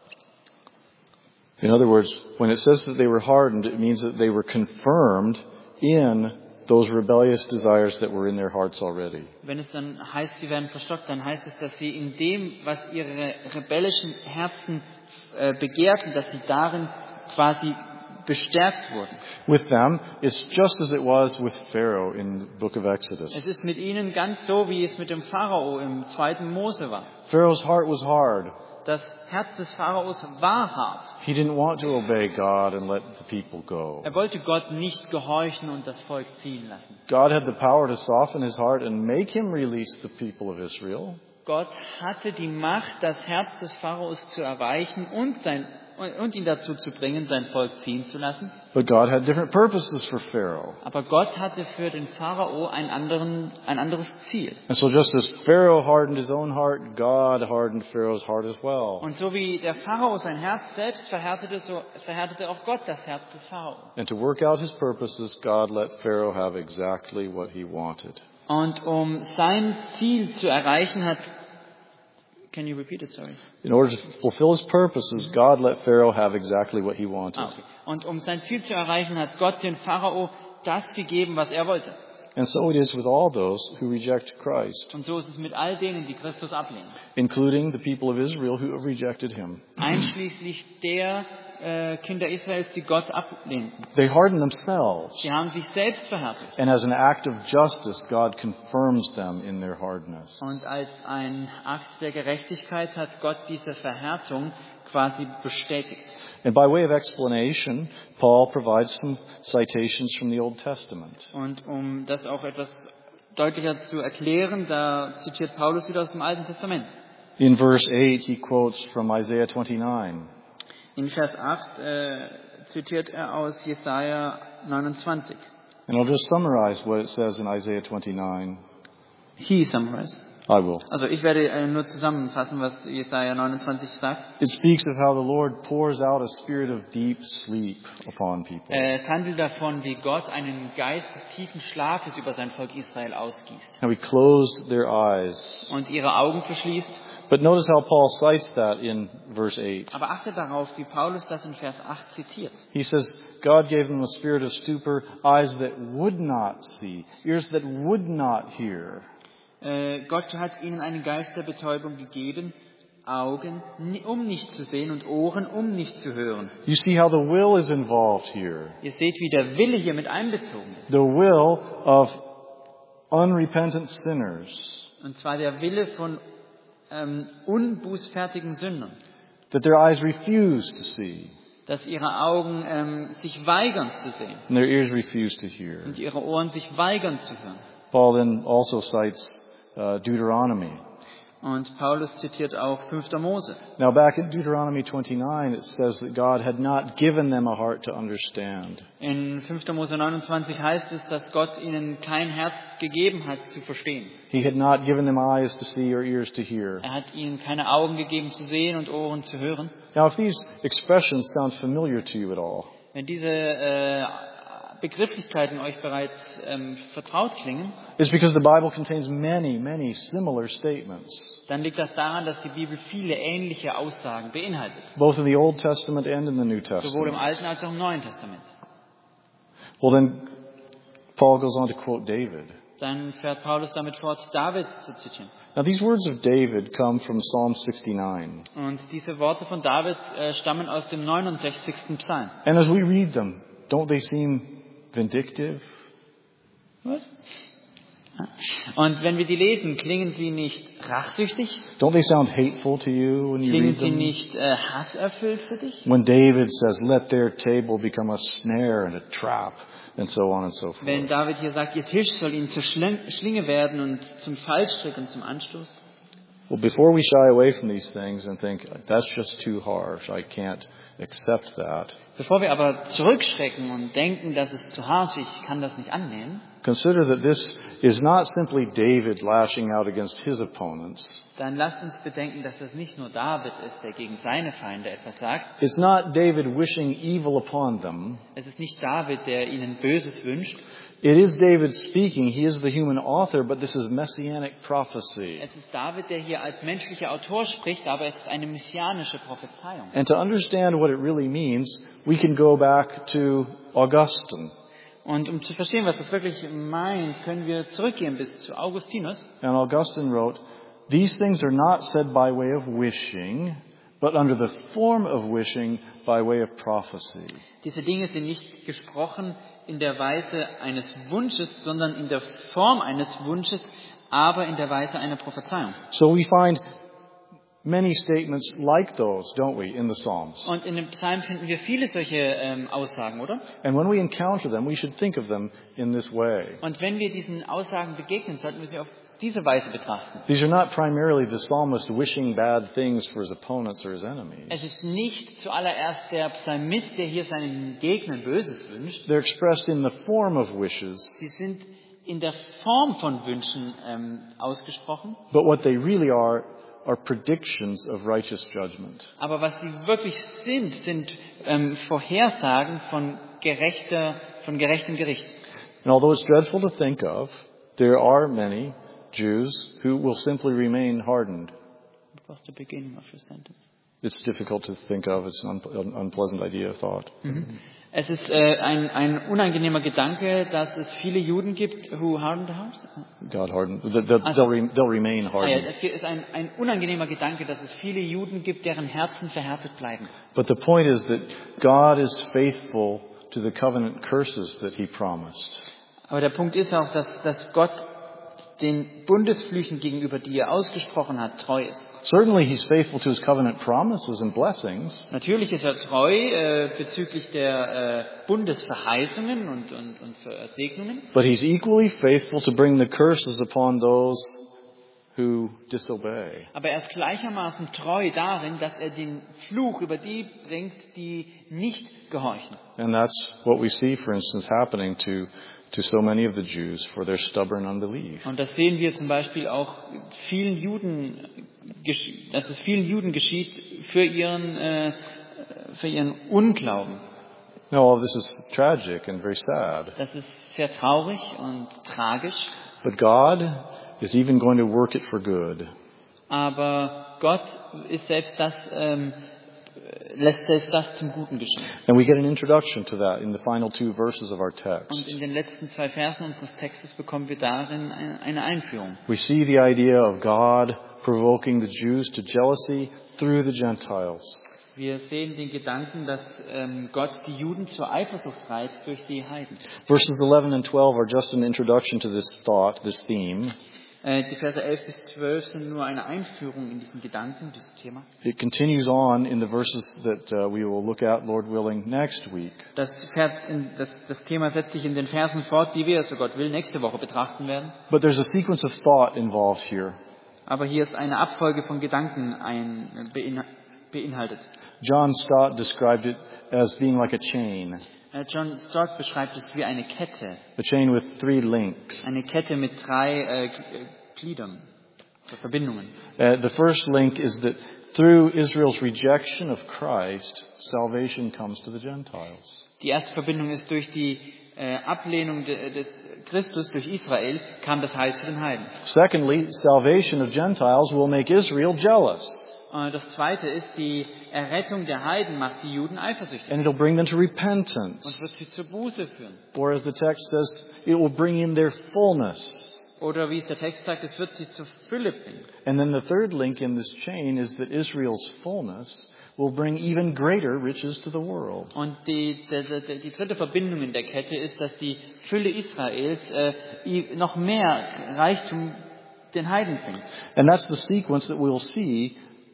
In other words, when it says that they were hardened, it means that they were confirmed in those rebellious desires that were in their hearts already. Wenn es dann heißt, sie werden verstockt, dann heißt es, dass sie in dem, was ihre rebellischen Herzen äh, begehrten, dass sie darin quasi bestärkt wurden. With them, it's just as it was with Pharaoh in the book of Exodus. Es ist mit ihnen ganz so, wie es mit dem Pharao im zweiten Mose war. Pharaoh's heart was hard. das Herz des Pharaos war hart. He didn't want to obey God and let the people go. Er wollte Gott nicht gehorchen und das Volk ziehen lassen. God had the power to soften his heart and make him release the people of Israel. Gott hatte die Macht, das Herz des Pharaos zu erweichen und, sein, und ihn dazu zu bringen, sein Volk ziehen zu lassen. But God had different purposes for Pharaoh. Aber Gott hatte für den Pharao ein, anderen, ein anderes Ziel. And so just as Pharaoh hardened his own heart, God hardened Pharaoh's heart as well. Und so wie der Pharao sein Herz selbst verhärtete, so verhärtete auch Gott das Herz des Pharao. And to work out his purposes, God let Pharaoh have exactly what he wanted. Und um sein Ziel zu erreichen, hat... Can you repeat it? Sorry. In order to fulfill his purposes, God let Pharaoh have exactly what he wanted. Ah, okay. Und um sein Ziel zu erreichen, hat Gott dem Pharao das gegeben, was er wollte. And so it is with all those who reject Christ, Und so ist es mit all denen, die Christus ablehnen. including the people of Israel who have rejected him. Einschließlich der äh, Kinder Israels, die Gott ablehnten. They harden themselves. Sie haben sich selbst verhärtet. And as an act of justice, God confirms them in their hardness. Und als ein Akt der Gerechtigkeit hat Gott diese Verhärtung quasi bestätigt. And by way of explanation, Paul provides some citations from the Old Testament. Und um das auch etwas deutlicher zu erklären, da zitiert Paulus wieder aus dem Alten Testament. In verse eight, he quotes from Isaiah twenty-nine. In Vers acht äh, zitiert er aus Jesaja neunundzwanzig. And I'll just summarize what it says in Isaiah twenty-nine. He summarized. I will. Also ich werde äh, nur zusammenfassen, was Jesaja neunundzwanzig sagt. It speaks of how the Lord pours out a spirit of deep sleep upon people. Äh, Es handelt davon, wie Gott einen Geist des tiefen Schlafes über sein Volk Israel ausgießt And we closed their eyes. und ihre Augen verschließt. But notice how Paul cites that in verse eight. Aber achte darauf, wie Paulus das in Vers acht zitiert. He says, God gave them a spirit of stupor, eyes that would not see, ears that would not hear. Äh, Gott hat ihnen einen Geist der Betäubung gegeben, Augen, um nicht zu sehen und Ohren, um nicht zu hören. You see how the will is involved here. Ihr seht, wie der Wille hier mit einbezogen ist. The will of unrepentant sinners. Und zwar der Wille von ähm, unbußfertigen Sündern. That their eyes refuse to see. Dass ihre Augen ähm, sich weigern zu sehen. And their ears refuse to hear. Und ihre Ohren sich weigern zu hören. Paul then also cites uh, Deuteronomy. Und Paulus zitiert auch fünfter Mose. Now back in Deuteronomy twenty-nine, it says that God had not given them a heart to understand. In fünfter Mose neunundzwanzig heißt es, dass Gott ihnen kein Herz gegeben hat zu verstehen. He had not given them eyes to see or ears to hear. Er hat ihnen keine Augen gegeben zu sehen und Ohren zu hören. Now if these expressions sound familiar to you at all, Wenn diese äh, Begrifflichkeiten euch bereits ähm, vertraut klingen, it's because the Bible contains many, many similar statements, dann liegt das daran, dass die Bibel viele ähnliche Aussagen beinhaltet. both in the Old Testament and in the New Sowohl im Testament. Alten als auch im Neuen Testament. Well then, Paul goes on to quote David. Dann fährt Paulus damit fort, David zu zitieren. Now these words of David come from Psalm sixty-nine. Und diese Worte von David äh, stammen aus dem neunundsechzigsten Psalm. And as we read them, don't they seem vindictive? Was? Und wenn wir die lesen, klingen sie nicht rachsüchtig? Don't they sound hateful to you when you Klingen read sie them? nicht äh, hasserfüllt für dich? When David says, let their table become a snare and a trap, and so on and so forth. Wenn David hier sagt, ihr Tisch soll ihnen zur Schling- Schlinge werden und zum Fallstrick und zum Anstoß? Well, before we shy away from these things and think, that's just too harsh, I can't accept that, Bevor wir aber zurückschrecken und denken, das ist zu harsch, ich kann das nicht annehmen, consider that this is not simply David lashing out against his opponents. dann lasst uns bedenken, dass das nicht nur David ist, der gegen seine Feinde etwas sagt. It's not David wishing evil upon them. Es ist nicht David, der ihnen Böses wünscht. It is David speaking. He is the human author, but this is messianic prophecy. Es ist David, der hier als menschlicher Autor spricht, aber es ist eine messianische Prophezeiung. And to understand what it really means, we can go back to Augustine. Und um zu verstehen, was das wirklich meint, können wir zurückgehen bis zu Augustinus. And Augustine wrote, these things are not said by way of wishing, but under the form of wishing by way of prophecy. Diese Dinge sind nicht gesprochen in der Weise eines Wunsches, sondern in der Form eines Wunsches, aber in der Weise einer Prophezeiung. So we find many statements like those, don't we, in the Psalms? Und in den Psalmen finden wir viele solche ähm, Aussagen, oder? And when we encounter them, we should think of them in this way. Und wenn wir diesen Aussagen begegnen, sollten wir sie auf diese Weise betrachten. These are not primarily the psalmist wishing bad things for his opponents or his enemies. Es ist nicht zuallererst der Psalmist, der hier seinen Gegnern Böses wünscht. They're expressed in the form of wishes. Sie sind in der Form von Wünschen ähm, ausgesprochen. But what they really are are predictions of righteous judgment. Aber was sie wirklich sind, sind ähm, Vorhersagen von gerechter, von gerechtem Gericht. And although it's dreadful to think of, there are many Jews who will simply remain hardened. What was the beginning of your sentence? It's difficult to think of. It's an un- unpleasant idea of thought. Mhm. Es ist äh, ein, ein unangenehmer Gedanke, dass es viele Juden gibt, who harden the hearts. God hardened. They'll, they'll, re- they'll remain Ah, ja, hardened. es ist ein, ein unangenehmer Gedanke, dass es viele Juden gibt, deren Herzen verhärtet bleiben. But the point is that God is faithful to the covenant curses that He promised. Aber der Punkt ist auch, dass, dass Gott den Bundesflüchen gegenüber, die er ausgesprochen hat, treu ist. Certainly He's faithful to His covenant promises and blessings. Natürlich ist er treu äh, bezüglich der äh, Bundesverheißungen und, und, und Segnungen. But He's equally faithful to bring the curses upon those who disobey. Aber er ist gleichermaßen treu darin, dass er den Fluch über die bringt, die nicht gehorchen. And that's what we see, for instance, happening to to so many of the Jews for their stubborn unbelief. Und das sehen wir zum Beispiel auch vielen Juden, dass es vielen Juden geschieht für ihren, äh, für ihren Unglauben. Now, all of this is tragic and very sad. Das ist sehr traurig und tragisch. But God is even going to work it for good. Aber Gott ist selbst das, ähm, lässt selbst das zum Guten geschehen. And we get an introduction to that in the final two verses of our text. Und in den letzten zwei Versen unseres Textes bekommen wir darin eine Einführung. We see the idea of God provoking the Jews to jealousy through the Gentiles. Wir sehen den Gedanken, dass ähm, Gott die Juden zur Eifersucht reizt durch die Heiden. Verses eleven and twelve are just an introduction to this thought, this theme. Äh, die Verse elf bis zwölf sind nur eine Einführung in diesen Gedanken, dieses Thema. It continues on in the verses that uh, we will look at, Lord willing, next week. Das, Vers in, das, das Thema setzt sich in den Versen fort, die wir, so Gott will, nächste Woche betrachten werden. But there's a sequence of thought involved here. Aber hier ist eine Abfolge von Gedanken ein, bein, beinhaltet. John Stott described it as being like a chain. John Stott beschreibt es wie eine Kette. A chain with three links. Eine Kette mit drei äh, Gliedern, Verbindungen. Uh, the first link is that through Israel's rejection of Christ, salvation comes to the Gentiles. Die erste Verbindung ist durch die äh, Ablehnung de, des Christus durch Israel kam das Heil zu den Heiden. Secondly, salvation of Gentiles will make Israel jealous. Und das zweite ist, die Errettung der Heiden macht die Juden eifersüchtig. And it'll bring them to Und repentance. wird sie zur Buße führen. Or as the text says, it will bring in their fullness. Oder wie es der Text sagt, es wird sie zur Fülle bringen. And then the third link in this chain is that Israel's fullness will bring even greater riches to the world. Und die, die, die, die dritte Verbindung in der Kette ist, dass die Fülle Israels äh, noch mehr Reichtum den Heiden bringt. And that's the sequence that we'll see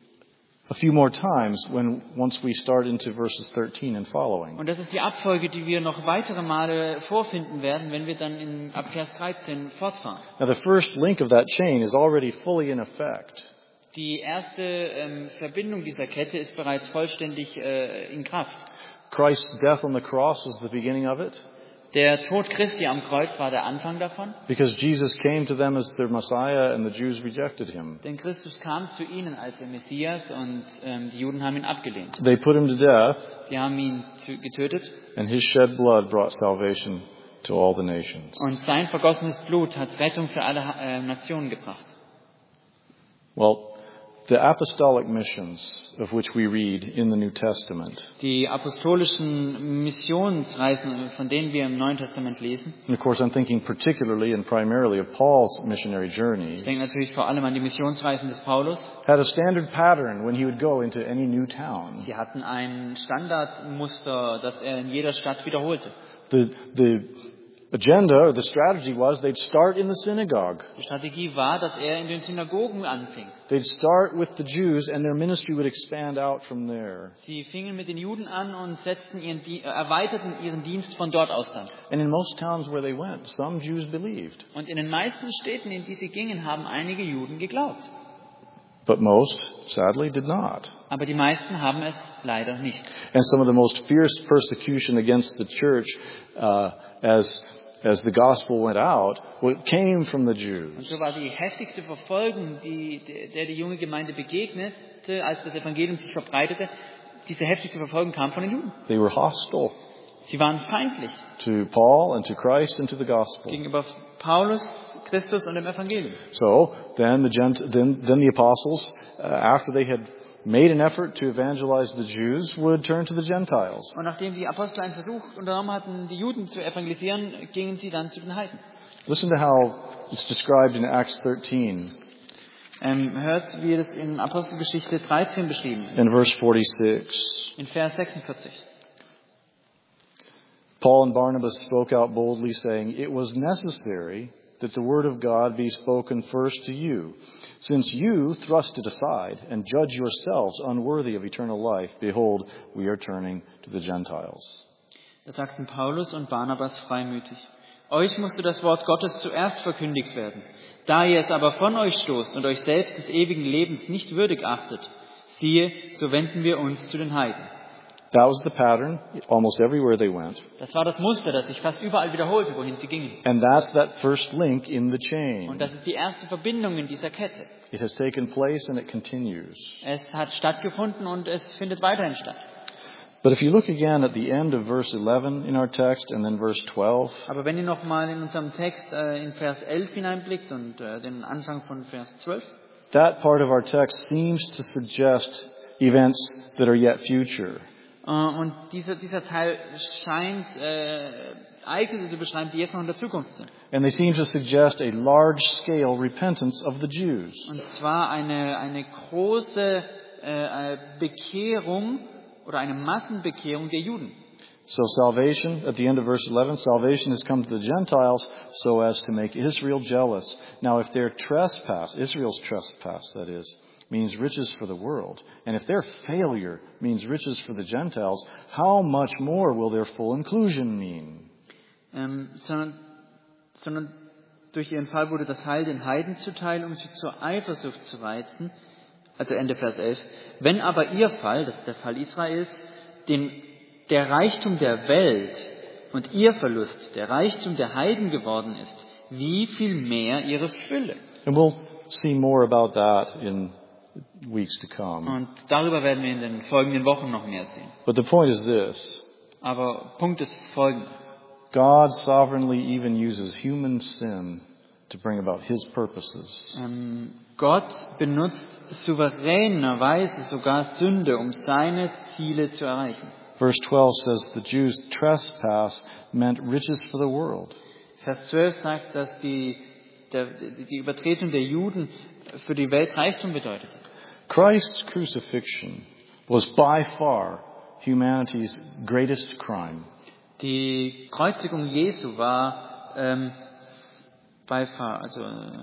a few more times when once we start into verses thirteen and following. Und das ist die Abfolge, die wir noch weitere Male vorfinden werden, wenn wir dann in, ab Vers dreizehn fortfahren. Now the first link of that chain is already fully in effect. Die erste ähm, Verbindung dieser Kette ist bereits vollständig äh, in Kraft. Christ's death on the cross was the beginning of it. Der Tod Christi am Kreuz war der Anfang davon. Because Jesus came to them as their Messiah and the Jews rejected him. Denn Christus kam zu ihnen als der Messias und ähm, die Juden haben ihn abgelehnt. They put him to death, Sie haben ihn zu, getötet and his shed blood brought salvation to all the nations. und sein vergossenes Blut hat Rettung für alle äh, Nationen gebracht. Well, the apostolic missions of which we read in the New Testament. Die apostolischen Missionsreisen, von denen wir im Neuen Testament lesen. And of course, I'm thinking particularly and primarily of Paul's missionary journeys. Ich denke natürlich vor allem an die Missionsreisen des Paulus. Had a standard pattern when he would go into any new town. Sie hatten ein Standardmuster, das er in jeder Stadt wiederholte. The the agenda or the strategy was they'd start in the synagogue. Die Strategie war, dass er in den Synagogen anfing. They'd start with the Jews and their ministry would expand out from there. Sie fingen mit den Juden an und setzten ihren, erweiterten ihren Dienst von dort aus dann. And in most towns where they went, some Jews believed. Und in den meisten Städten, in die sie gingen, haben einige Juden geglaubt. But most, sadly, did not. Aber die meisten haben es leider nicht. And some of the most fierce persecution against the church uh, as as the gospel went out, what came from the Jews. Und so war die heftigste Verfolgung, die, der die junge Gemeinde begegnete, als das Evangelium sich verbreitete. Diese heftigste Verfolgung kam von den Juden. They were hostile. Sie waren feindlich. To Paul and to Christ and to the gospel. Gegenüber Paulus, Christus und dem Evangelium. So then the Gent- then, then the apostles, uh, after they had made an effort to evangelize the Jews, would turn to the Gentiles. Und nachdem die Apostel einen Versuch unternommen hatten, die Juden zu evangelisieren, gingen sie dann zu den Heiden. Listen to how it's described in Acts thirteen. Ähm, hört, wie es in Apostelgeschichte dreizehn beschrieben ist. In verse forty-six. In Vers sechsundvierzig. Paul and Barnabas spoke out boldly, saying, "It was necessary that the word of God be spoken first to you. Since you thrust it aside and judge yourselves unworthy of eternal life, behold, we are turning to the Gentiles." Da sagten Paulus und Barnabas freimütig: Euch musste das Wort Gottes zuerst verkündigt werden. Da ihr es aber von euch stoßt und euch selbst des ewigen Lebens nicht würdig achtet, siehe, so wenden wir uns zu den Heiden. That was the pattern almost everywhere they went. Das war das Muster, das sich fast überall wiederholte, wohin sie gingen. And that's that first link in the chain. Und das ist die erste Verbindung in dieser Kette. It has taken place and it continues. Es hat stattgefunden und es findet weiterhin statt. But if you look again at the end of verse eleven in our text and then verse twelve, Aber wenn ihr nochmal in unserem Text äh, in Vers elf hineinblickt und äh, den Anfang von Vers zwölf, that part of our text seems to suggest events that are yet future. und dieser, dieser Teil scheint äh, Ereignisse zu beschreiben, die jetzt noch in der Zukunft sind. And they seem to suggest a large-scale repentance of the Jews. Und zwar eine, eine große äh, Bekehrung oder eine Massenbekehrung der Juden. So salvation, at the end of verse eleven, salvation has come to the Gentiles so as to make Israel jealous. Now if their trespass, Israel's trespass, that is, means riches for the world, and if their failure means riches for the Gentiles, how much more will their full inclusion mean? Ähm, sondern, sondern durch ihren Fall wurde das Heil den Heiden zuteil, um sie zur Eifersucht zu reizen. Also Ende Vers elf. Wenn aber ihr Fall, das ist der Fall Israels, den, der Reichtum der Welt und ihr Verlust der Reichtum der Heiden geworden ist, wie viel mehr ihre Fülle? And we'll see more about that in weeks to come. Und darüber werden wir in den folgenden Wochen noch mehr sehen. But the point is this. Aber Punkt ist folgender. God sovereignly even uses human sin to bring about His purposes. Ähm, Gott benutzt souveränerweise sogar Sünde, um seine Ziele zu erreichen. Verse twelve says the Jews' trespass meant riches for the world. Vers zwölf sagt, dass die, der, die Übertretung der Juden für die Welt Reichtum bedeutete. Christ's crucifixion was by far humanity's greatest crime. Die Kreuzigung Jesu war ähm, by far, also äh,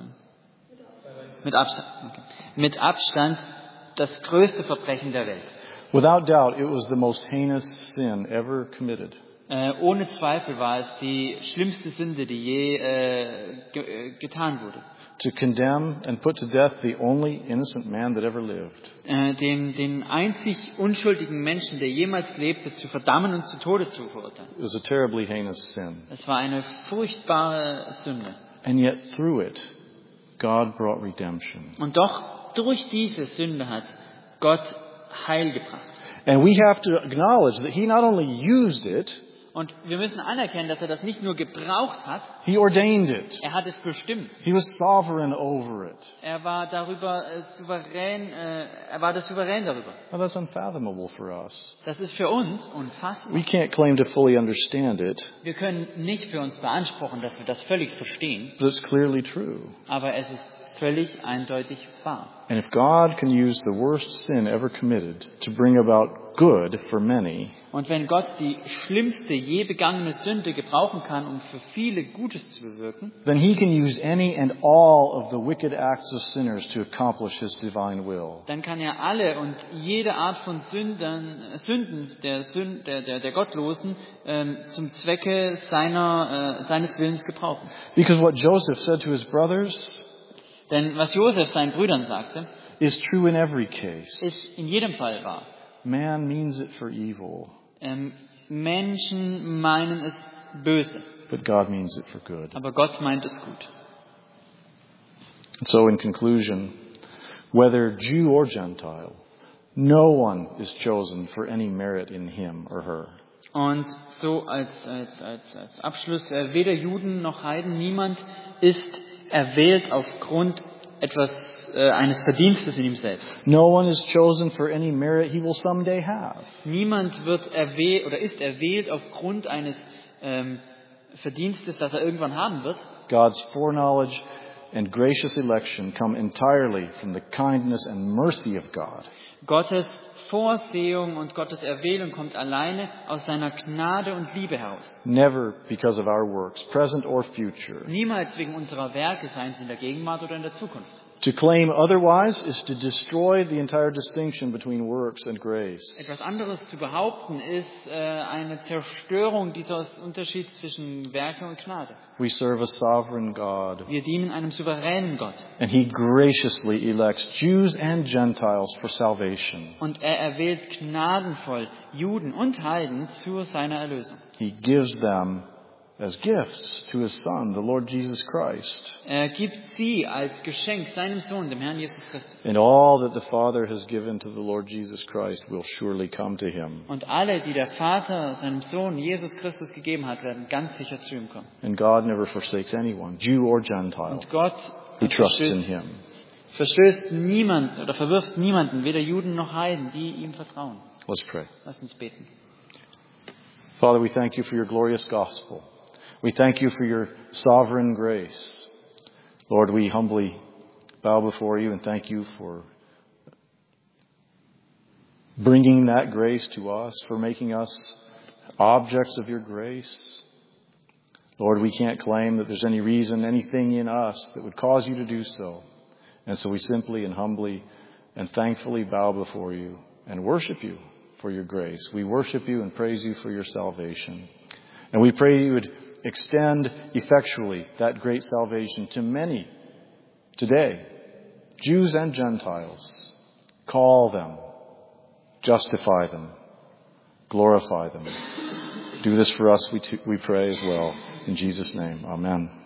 mit Abstand, okay. mit Abstand das größte Verbrechen der Welt. Without doubt, it was the most heinous sin ever committed. Äh, ohne Zweifel war es die schlimmste Sünde, die je äh, ge äh, getan wurde. To condemn and put to death the only innocent man that ever lived. Äh, den, den einzig unschuldigen Menschen, der jemals lebte, zu verdammen und zu Tode zu verurteilen. It was a terribly heinous sin. Es war eine furchtbare Sünde. And yet through it, God brought redemption. Und doch durch diese Sünde hat Gott Heil gebracht. And we have to acknowledge that He not only used it, Und wir müssen anerkennen, dass er das nicht nur gebraucht hat, He ordained it. er hat es bestimmt. He was sovereign over it. Er war darüber äh, souverän, äh, er war das souverän darüber. Now that's unfathomable for us. Das ist für uns unfassbar. We can't claim to fully understand it, Wir können nicht für uns beanspruchen, dass wir das völlig verstehen, but it's clearly true. aber es ist völlig eindeutig wahr. And if God can use the worst sin ever committed to bring about good for many, Und wenn Gott die schlimmste je begangene Sünde gebrauchen kann, um für viele Gutes zu bewirken, then he can use any and all of the wicked acts of sinners to accomplish his divine will. dann kann er alle und jede Art von Sündern, Sünden der, Sünd, der, der, der Gottlosen ähm, zum Zwecke seiner, äh, seines Willens gebrauchen. Because what Joseph said to his brothers Denn was Josef seinen Brüdern sagte, is true in every case. ist in jedem Fall wahr. Man means it for evil, Ähm, Menschen meinen es böse, but God means it for good. aber Gott meint es gut. So in conclusion, whether Jew or Gentile, no one is chosen for any merit in him or her. Und so als, als, als, als Abschluss, äh, weder Juden noch Heiden, niemand ist erwählt aufgrund etwas, äh, eines Verdienstes in ihm selbst. No one is chosen for any merit he will someday have. Niemand wird erwählt oder ist erwählt aufgrund eines ähm, Verdienstes, das er irgendwann haben wird. God's foreknowledge and gracious election come entirely from the kindness and mercy of God. Gottes Vorsehung und Gottes Erwählung kommt alleine aus seiner Gnade und Liebe heraus. Never because of our works, present or future. Niemals wegen unserer Werke, seien sie in der Gegenwart oder in der Zukunft. To claim otherwise is to destroy the entire distinction between works and grace. Etwas anderes zu behaupten ist äh, eine Zerstörung dieses Unterschieds zwischen Werke und Gnade. We serve a sovereign God, Wir dienen einem souveränen Gott. and He graciously elects Jews and Gentiles for salvation. Und er erwählt gnadenvoll Juden und Heiden zu seiner Erlösung. He gives them as gifts to His Son, the Lord Jesus Christ. Er gibt sie als Geschenk seinem Sohn, dem Herrn Jesus Christus. And all that the Father has given to the Lord Jesus Christ will surely come to Him. Und alle, die der Vater seinem Sohn Jesus Christus gegeben hat, werden ganz sicher zu ihm kommen. And God never forsakes anyone, Jew or Gentile, Und Gott who trusts in verstößt, Him. verstößt niemand oder verwirft niemanden, weder Juden noch Heiden, die ihm vertrauen. Let's pray. Lass uns beten. Father, we thank You for Your glorious gospel. We thank You for Your sovereign grace. Lord, we humbly bow before You and thank You for bringing that grace to us, for making us objects of Your grace. Lord, we can't claim that there's any reason, anything in us that would cause You to do so. And so we simply and humbly and thankfully bow before You and worship You for Your grace. We worship You and praise You for Your salvation. And we pray You would extend effectually that great salvation to many today, Jews and Gentiles. Call them, justify them, glorify them. Do this for us, we, t- we pray as well. In Jesus' name, amen.